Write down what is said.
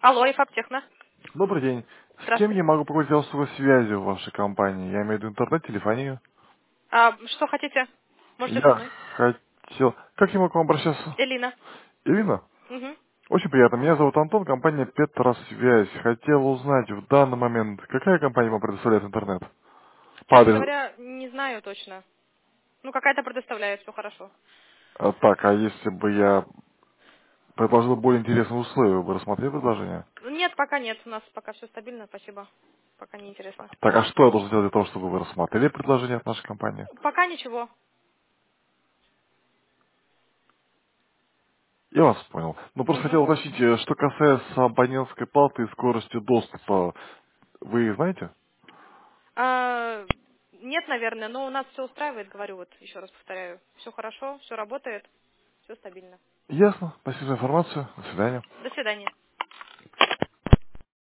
Алло, Ифаптехна. Добрый день. С кем Здравствуйте. я могу поговорить о услугах связи в вашей компании? Я имею в виду интернет, телефонию. Что хотите? Можете со Я мной. хотел... Как я могу к вам обращаться? Элина. Ирина? Угу. Очень приятно. Меня зовут Антон, компания Петросвязь. Хотел узнать в данный момент, какая компания вам предоставляет интернет? По Честно адресу... говоря, не знаю точно. Ну, какая-то предоставляет, все хорошо. Так, а если бы я предложил более интересные условия, вы бы рассмотрели предложение? Нет, пока нет. У нас пока все стабильно, спасибо. Пока не интересно. Так, а что я должен сделать для того, чтобы вы рассмотрели предложение от нашей компании? Пока ничего. Я вас понял. Ну, просто Угу. хотел уточнить, что касается абонентской платы и скорости доступа, вы знаете? Нет, наверное, но у нас все устраивает, говорю, вот еще раз повторяю. Все хорошо, все работает, все стабильно. Ясно. Спасибо за информацию. До свидания. До свидания.